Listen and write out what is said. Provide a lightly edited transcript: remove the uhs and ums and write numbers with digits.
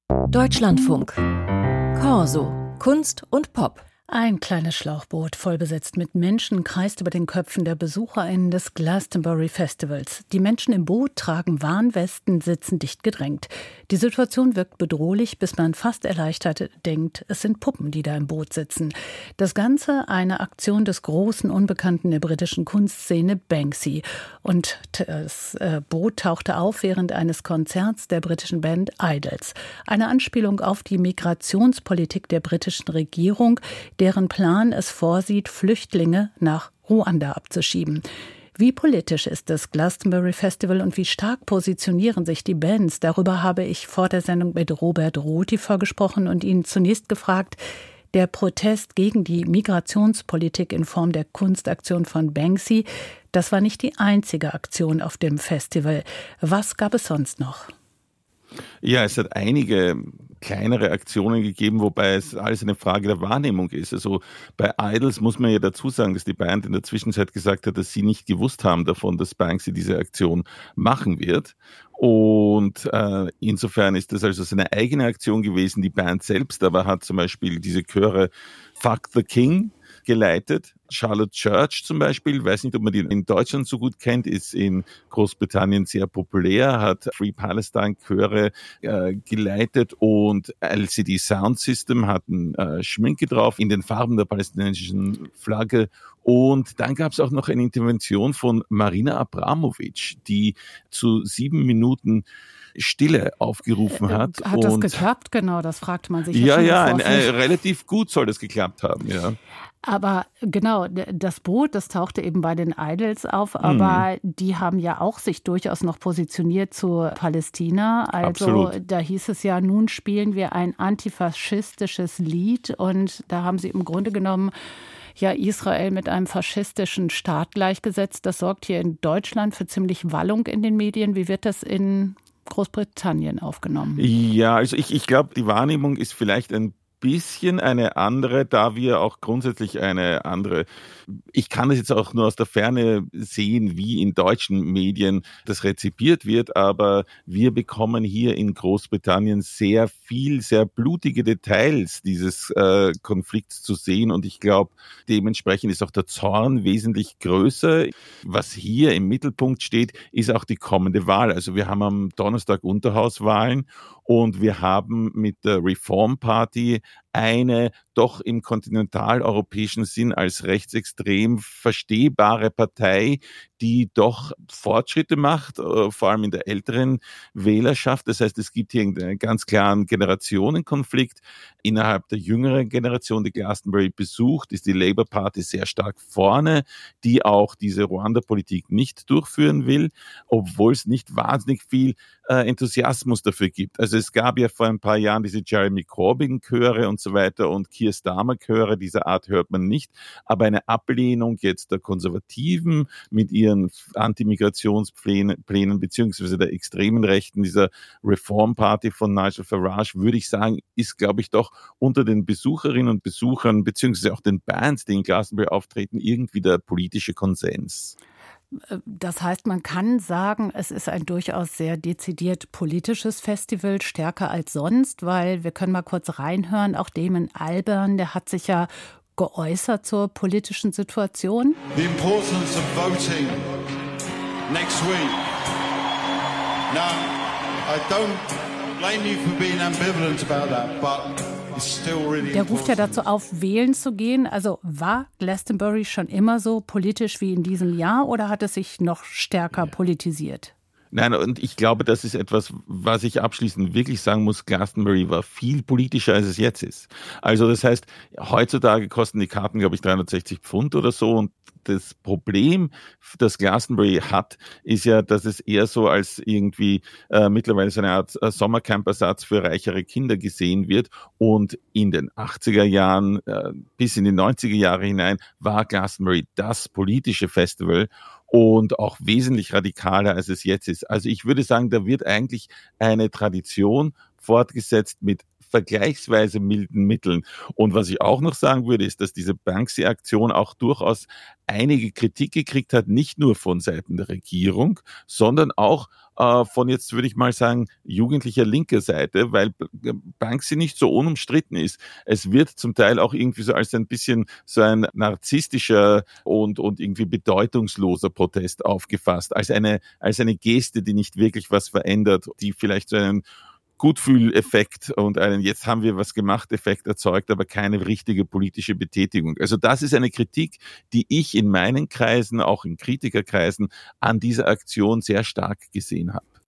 Deutschlandfunk. Corso. Kunst und Pop. Ein kleines Schlauchboot, vollbesetzt mit Menschen, kreist über den Köpfen der BesucherInnen des Glastonbury Festivals. Die Menschen im Boot tragen Warnwesten, sitzen dicht gedrängt. Die Situation wirkt bedrohlich, bis man fast erleichtert denkt, es sind Puppen, die da im Boot sitzen. Das Ganze eine Aktion des großen Unbekannten der britischen Kunstszene Banksy. Und das Boot tauchte auf während eines Konzerts der britischen Band Idols. Eine Anspielung auf die Migrationspolitik der britischen Regierung, deren Plan es vorsieht, Flüchtlinge nach Ruanda abzuschieben. Wie politisch ist das Glastonbury Festival und wie stark positionieren sich die Bands? Darüber habe ich vor der Sendung mit Robert Rottifer gesprochen und ihn zunächst gefragt, der Protest gegen die Migrationspolitik in Form der Kunstaktion von Banksy, das war nicht die einzige Aktion auf dem Festival. Was gab es sonst noch? Ja, es hat einige kleinere Aktionen gegeben, wobei es alles eine Frage der Wahrnehmung ist. Also bei Idols muss man ja dazu sagen, dass die Band in der Zwischenzeit gesagt hat, dass sie nicht gewusst haben davon, dass Banksy diese Aktion machen wird. Und insofern ist das also seine eigene Aktion gewesen. Die Band selbst aber hat zum Beispiel diese Chöre Fuck the King geleitet. Charlotte Church zum Beispiel, weiß nicht, ob man die in Deutschland so gut kennt, ist in Großbritannien sehr populär, hat Free Palestine Chöre geleitet und LCD Sound System hatten Schminke drauf in den Farben der palästinensischen Flagge. Und dann gab es auch noch eine Intervention von Marina Abramovic, die zu 7 Minuten Stille aufgerufen hat. Hat das geklappt? Genau, das fragt man sich. Ja, relativ gut soll das geklappt haben, ja. Aber genau, das Boot, das tauchte eben bei den Idols auf, aber die haben ja auch sich durchaus noch positioniert zu Palästina. Also Absolut. Da hieß es ja, nun spielen wir ein antifaschistisches Lied und da haben sie im Grunde genommen ja Israel mit einem faschistischen Staat gleichgesetzt. Das sorgt hier in Deutschland für ziemlich Wallung in den Medien. Wie wird das in Großbritannien aufgenommen? Ja, also ich glaube, die Wahrnehmung ist vielleicht ein bisschen eine andere, da wir auch grundsätzlich eine andere, ich kann das jetzt auch nur aus der Ferne sehen, wie in deutschen Medien das rezipiert wird, aber wir bekommen hier in Großbritannien sehr viel, sehr blutige Details dieses Konflikts zu sehen und ich glaube, dementsprechend ist auch der Zorn wesentlich größer. Was hier im Mittelpunkt steht, ist auch die kommende Wahl. Also wir haben am Donnerstag Unterhauswahlen und wir haben mit der Reform Party eine doch im kontinentaleuropäischen Sinn als rechtsextrem verstehbare Partei, die doch Fortschritte macht, vor allem in der älteren Wählerschaft. Das heißt, es gibt hier einen ganz klaren Generationenkonflikt. Innerhalb der jüngeren Generation, die Glastonbury besucht, ist die Labour Party sehr stark vorne, die auch diese Ruanda-Politik nicht durchführen will, obwohl es nicht wahnsinnig viel Enthusiasmus dafür gibt. Also es gab ja vor ein paar Jahren diese Jeremy Corbyn-Chöre und so weiter und Keir Starmer-Chöre, dieser Art hört man nicht, aber eine Ablehnung jetzt der Konservativen mit ihren Antimigrationsplänen beziehungsweise der extremen Rechten, dieser Reform Party von Nigel Farage, würde ich sagen, ist, glaube ich, doch unter den Besucherinnen und Besuchern beziehungsweise auch den Bands, die in Glastonbury auftreten, irgendwie der politische Konsens. Das heißt, man kann sagen, es ist ein durchaus sehr dezidiert politisches Festival, stärker als sonst, weil wir können mal kurz reinhören, auch Damon Albarn, der hat sich ja geäußert zur politischen Situation. The importance of voting next week. Now, I don't blame you for being ambivalent about that, but der ruft ja dazu auf, wählen zu gehen. Also war Glastonbury schon immer so politisch wie in diesem Jahr oder hat es sich noch stärker politisiert? Nein, und ich glaube, das ist etwas, was ich abschließend wirklich sagen muss, Glastonbury war viel politischer, als es jetzt ist. Also das heißt, heutzutage kosten die Karten, glaube ich, 360 Pfund oder so und das Problem, das Glastonbury hat, ist ja, dass es eher so als irgendwie mittlerweile so eine Art Sommercampersatz für reichere Kinder gesehen wird. Und in den 80er Jahren bis in die 90er Jahre hinein war Glastonbury das politische Festival und auch wesentlich radikaler, als es jetzt ist. Also ich würde sagen, da wird eigentlich eine Tradition fortgesetzt mit vergleichsweise milden Mitteln. Und was ich auch noch sagen würde, ist, dass diese Banksy-Aktion auch durchaus einige Kritik gekriegt hat, nicht nur von Seiten der Regierung, sondern auch von jetzt, würde ich mal sagen, jugendlicher linker Seite, weil Banksy nicht so unumstritten ist. Es wird zum Teil auch irgendwie so als ein bisschen so ein narzisstischer und irgendwie bedeutungsloser Protest aufgefasst, als eine Geste, die nicht wirklich was verändert, die vielleicht so einen Gutfühleffekt und einen jetzt haben wir was gemacht Effekt erzeugt, aber keine richtige politische Betätigung. Also das ist eine Kritik, die ich in meinen Kreisen, auch in Kritikerkreisen, an dieser Aktion sehr stark gesehen habe.